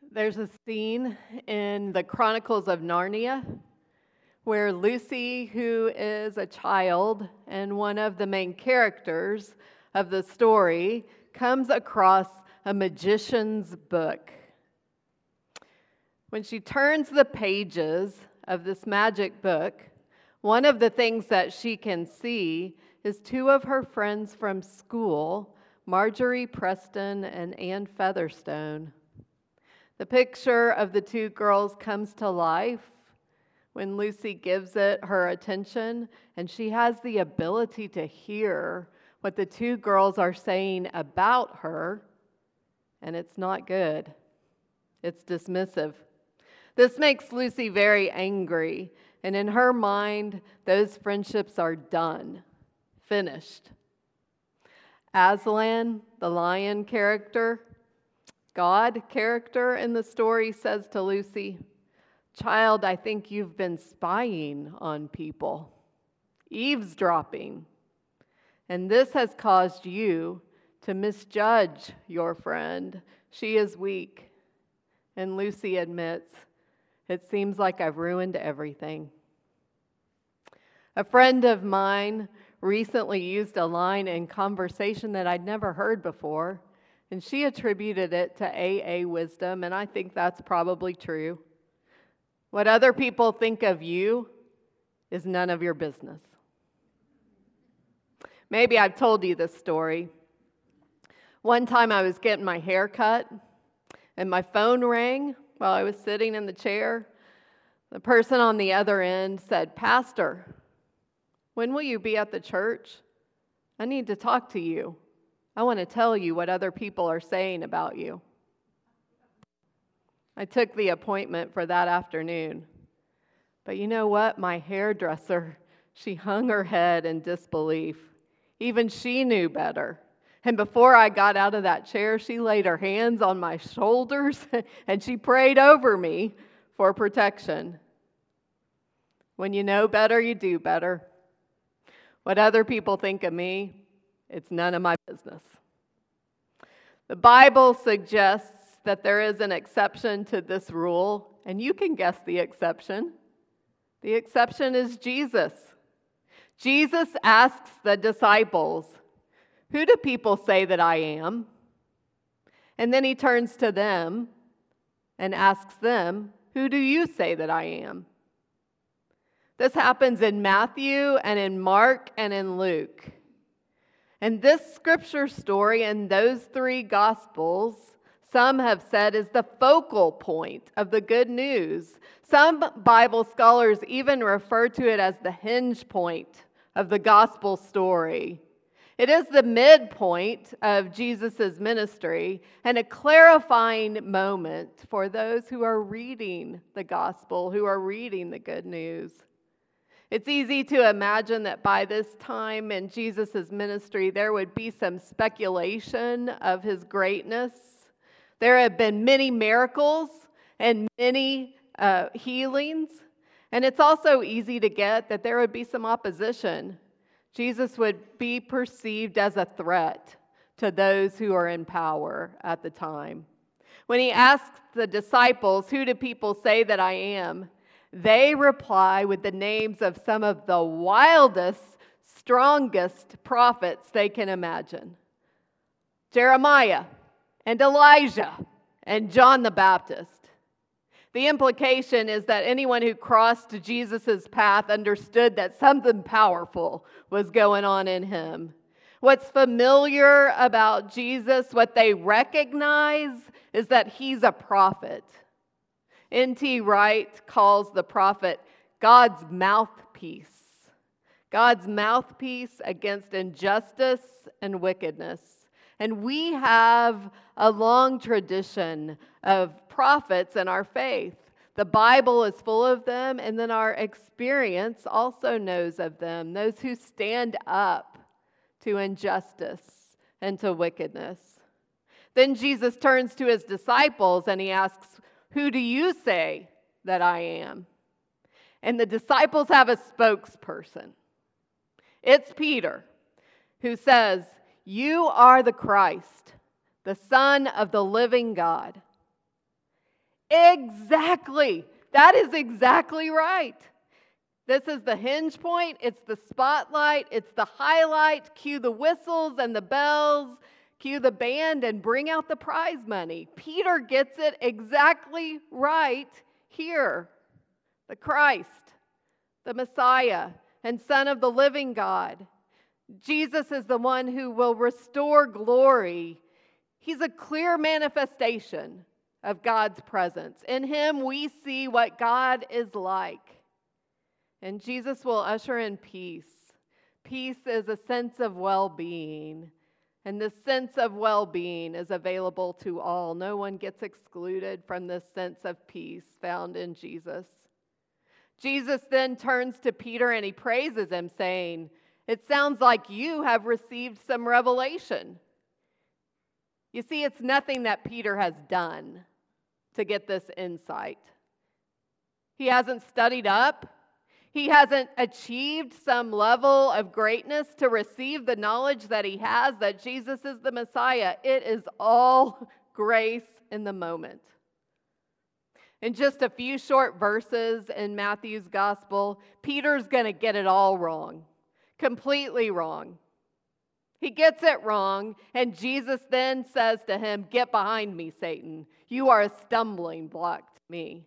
There's a scene in the Chronicles of Narnia where Lucy, who is a child and one of the main characters of the story, comes across a magician's book. When she turns the pages of this magic book, one of the things that she can see is two of her friends from school, Marjorie Preston and Anne Featherstone. The picture of the two girls comes to life when Lucy gives it her attention, and she has the ability to hear what the two girls are saying about her, and it's not good. It's dismissive. This makes Lucy very angry, and in her mind, those friendships are done, finished. Aslan, the lion character, God character in the story, says to Lucy, "Child, I think you've been spying on people, eavesdropping, and this has caused you to misjudge your friend. She is weak." And Lucy admits, "It seems like I've ruined everything." A friend of mine recently used a line in conversation that I'd never heard before, and she attributed it to AA wisdom, and I think that's probably true. What other people think of you is none of your business. Maybe I've told you this story. One time I was getting my hair cut, and my phone rang while I was sitting in the chair. The person on the other end said, "Pastor, when will you be at the church? I need to talk to you. I want to tell you what other people are saying about you." I took the appointment for that afternoon. But you know what? My hairdresser, she hung her head in disbelief. Even she knew better. And before I got out of that chair, she laid her hands on my shoulders and she prayed over me for protection. When you know better, you do better. What other people think of me, it's none of my business. The Bible suggests that there is an exception to this rule, and you can guess the exception. The exception is Jesus. Jesus asks the disciples, "Who do people say that I am?" And then he turns to them and asks them, "Who do you say that I am?" This happens in Matthew and in Mark and in Luke. And this scripture story in those three gospels, some have said, is the focal point of the good news. Some Bible scholars even refer to it as the hinge point of the gospel story. It is the midpoint of Jesus' ministry and a clarifying moment for those who are reading the gospel, who are reading the good news. It's easy to imagine that by this time in Jesus' ministry, there would be some speculation of his greatness. There have been many miracles and many healings. And it's also easy to get that there would be some opposition. Jesus would be perceived as a threat to those who are in power at the time. When he asked the disciples, "Who do people say that I am?" they reply with the names of some of the wildest, strongest prophets they can imagine. Jeremiah and Elijah and John the Baptist. The implication is that anyone who crossed Jesus' path understood that something powerful was going on in him. What's familiar about Jesus, what they recognize, is that he's a prophet. N.T. Wright calls the prophet God's mouthpiece. God's mouthpiece against injustice and wickedness. And we have a long tradition of prophets in our faith. The Bible is full of them, and then our experience also knows of them, those who stand up to injustice and to wickedness. Then Jesus turns to his disciples and he asks, "Who do you say that I am?" And the disciples have a spokesperson. It's Peter, who says, "You are the Christ, the Son of the living God." Exactly. That is exactly right. This is the hinge point. It's the spotlight. It's the highlight. Cue the whistles and the bells. Cue the band and bring out the prize money. Peter gets it exactly right here. The Christ, the Messiah, and Son of the living God. Jesus is the one who will restore glory. He's a clear manifestation of God's presence. In him, we see what God is like. And Jesus will usher in peace. Peace is a sense of well-being. And this sense of well-being is available to all. No one gets excluded from this sense of peace found in Jesus. Jesus then turns to Peter and he praises him, saying, "It sounds like you have received some revelation." You see, it's nothing that Peter has done to get this insight. He hasn't studied up. He hasn't achieved some level of greatness to receive the knowledge that he has that Jesus is the Messiah. It is all grace in the moment. In just a few short verses in Matthew's gospel, Peter's going to get it all wrong, completely wrong. He gets it wrong, and Jesus then says to him, "Get behind me, Satan. You are a stumbling block to me."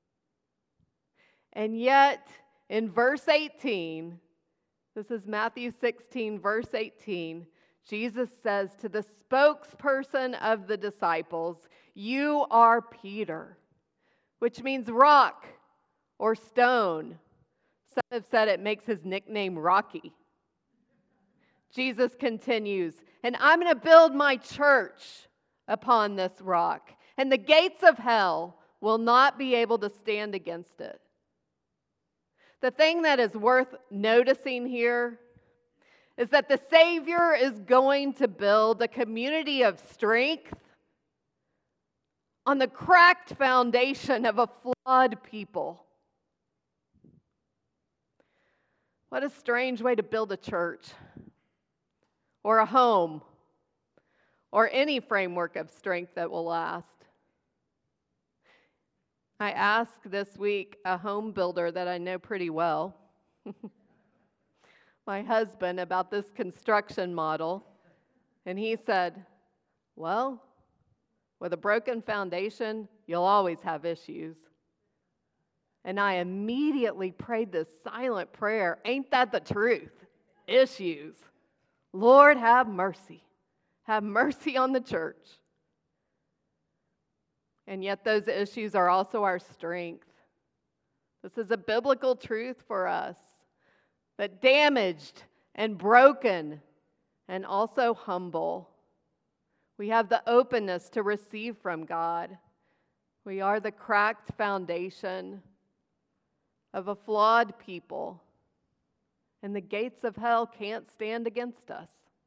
And yet, in verse 18, this is Matthew 16, verse 18, Jesus says to the spokesperson of the disciples, "You are Peter," which means rock or stone. Some have said it makes his nickname Rocky. Jesus continues, "And I'm going to build my church upon this rock, and the gates of hell will not be able to stand against it." The thing that is worth noticing here is that the Savior is going to build a community of strength on the cracked foundation of a flawed people. What a strange way to build a church, or a home, or any framework of strength that will last. I asked this week a home builder that I know pretty well, my husband, about this construction model, and he said, "Well, with a broken foundation, you'll always have issues." And I immediately prayed this silent prayer. Ain't that the truth? Issues. Lord, have mercy. Have mercy on the church. And yet those issues are also our strength. This is a biblical truth for us, that damaged and broken and also humble, we have the openness to receive from God. We are the cracked foundation of a flawed people, and the gates of hell can't stand against us.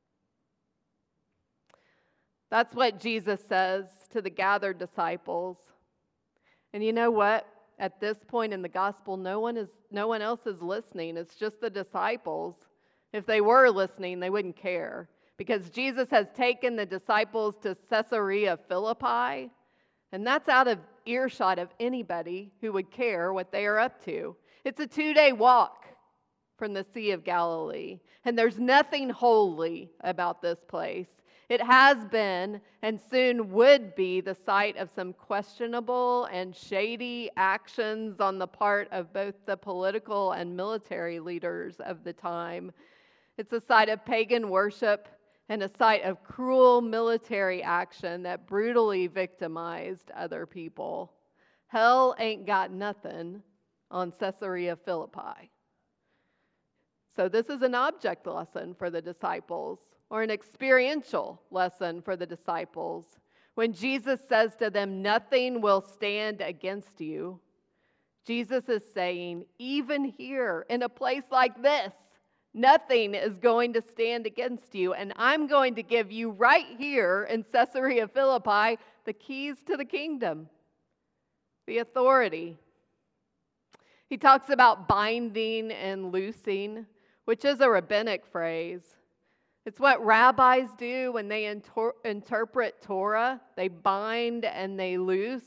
That's what Jesus says to the gathered disciples. And you know what? At this point in the gospel, no one else is listening. It's just the disciples. If they were listening, they wouldn't care, because Jesus has taken the disciples to Caesarea Philippi, and that's out of earshot of anybody who would care what they are up to. It's a 2-day walk from the Sea of Galilee, and there's nothing holy about this place. It has been and soon would be the site of some questionable and shady actions on the part of both the political and military leaders of the time. It's a site of pagan worship and a site of cruel military action that brutally victimized other people. Hell ain't got nothing on Caesarea Philippi. So this is an object lesson for the disciples, or an experiential lesson for the disciples. When Jesus says to them, "Nothing will stand against you," Jesus is saying, even here, in a place like this, nothing is going to stand against you, and I'm going to give you right here in Caesarea Philippi the keys to the kingdom, the authority. He talks about binding and loosing, which is a rabbinic phrase. It's what rabbis do when they interpret Torah. They bind and they loose.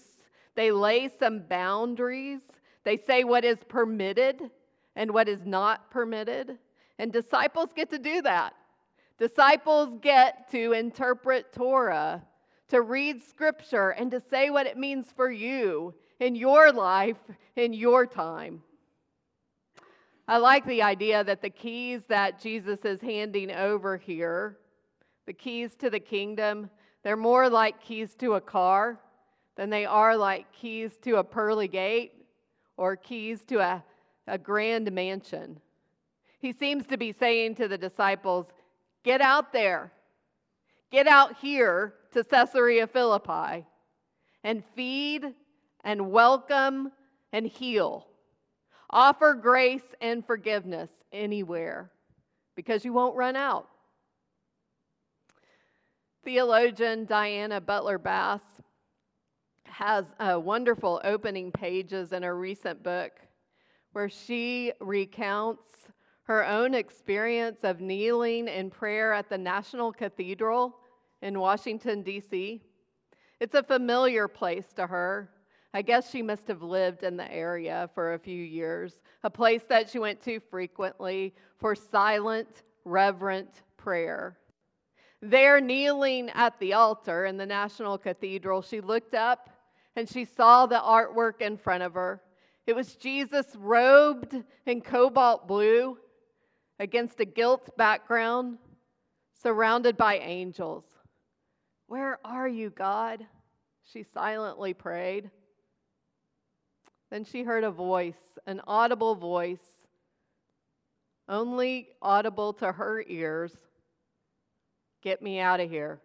They lay some boundaries. They say what is permitted and what is not permitted. And disciples get to do that. Disciples get to interpret Torah, to read Scripture, and to say what it means for you in your life, in your time. I like the idea that the keys that Jesus is handing over here, the keys to the kingdom, they're more like keys to a car than they are like keys to a pearly gate or keys to a grand mansion. He seems to be saying to the disciples, get out there, get out here to Caesarea Philippi and feed and welcome and heal. Offer grace and forgiveness anywhere because you won't run out. Theologian Diana Butler Bass has wonderful opening pages in a recent book where she recounts her own experience of kneeling in prayer at the National Cathedral in Washington, D.C. It's a familiar place to her. I guess she must have lived in the area for a few years, a place that she went to frequently for silent, reverent prayer. There, kneeling at the altar in the National Cathedral, she looked up and she saw the artwork in front of her. It was Jesus robed in cobalt blue against a gilt background, surrounded by angels. Where are you, God? She silently prayed. Then she heard a voice, an audible voice, only audible to her ears. Get me out of here.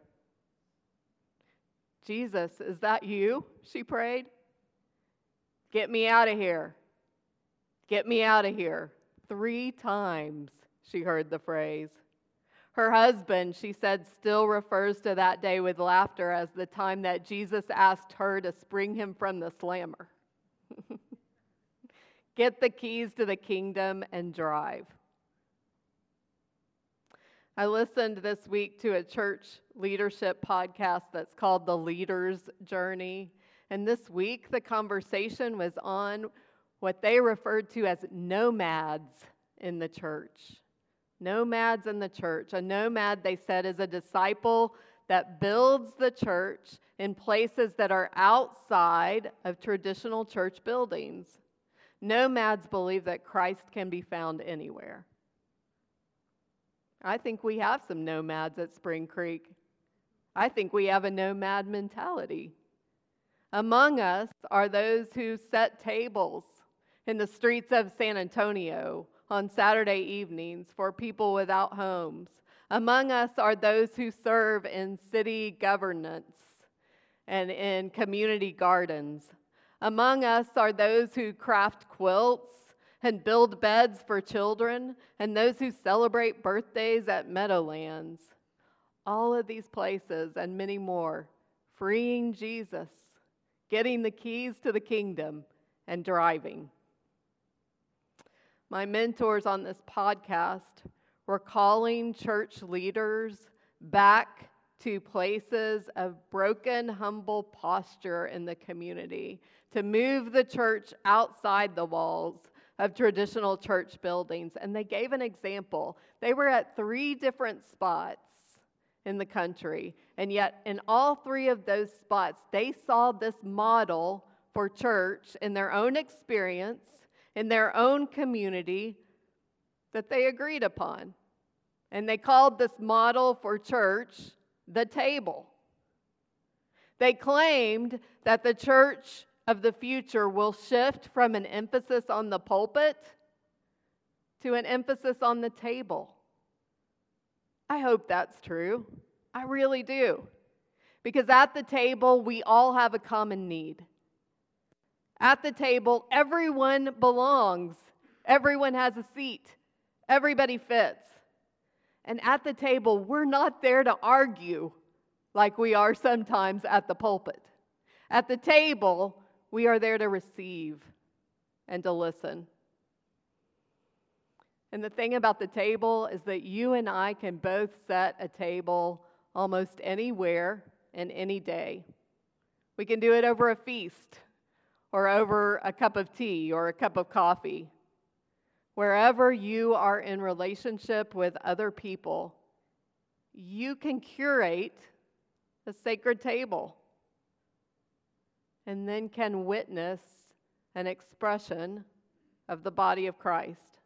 Jesus, is that you? She prayed. Get me out of here. Get me out of here. 3 times she heard the phrase. Her husband, she said, still refers to that day with laughter as the time that Jesus asked her to spring him from the slammer. Get the keys to the kingdom and drive. I listened this week to a church leadership podcast that's called The Leader's Journey. And this week, the conversation was on what they referred to as nomads in the church. Nomads in the church. A nomad, they said, is a disciple that builds the church in places that are outside of traditional church buildings. Nomads believe that Christ can be found anywhere. I think we have some nomads at Spring Creek. I think we have a nomad mentality. Among us are those who set tables in the streets of San Antonio on Saturday evenings for people without homes. Among us are those who serve in city governance and in community gardens. Among us are those who craft quilts and build beds for children, and those who celebrate birthdays at Meadowlands. All of these places and many more, freeing Jesus, getting the keys to the kingdom, and driving. My mentors on this podcast were calling church leaders back to places of broken, humble posture in the community, to move the church outside the walls of traditional church buildings. And they gave an example. They were at 3 different spots in the country, and yet in all 3 of those spots, they saw this model for church in their own experience, in their own community, that they agreed upon. And they called this model for church the table. They claimed that the church of the future will shift from an emphasis on the pulpit to an emphasis on the table. I hope that's true. I really do. Because at the table, we all have a common need. At the table, everyone belongs. Everyone has a seat. Everybody fits. And at the table, we're not there to argue like we are sometimes at the pulpit. At the table, we are there to receive and to listen. And the thing about the table is that you and I can both set a table almost anywhere and any day. We can do it over a feast or over a cup of tea or a cup of coffee. Wherever you are in relationship with other people, you can curate a sacred table and then can witness an expression of the body of Christ.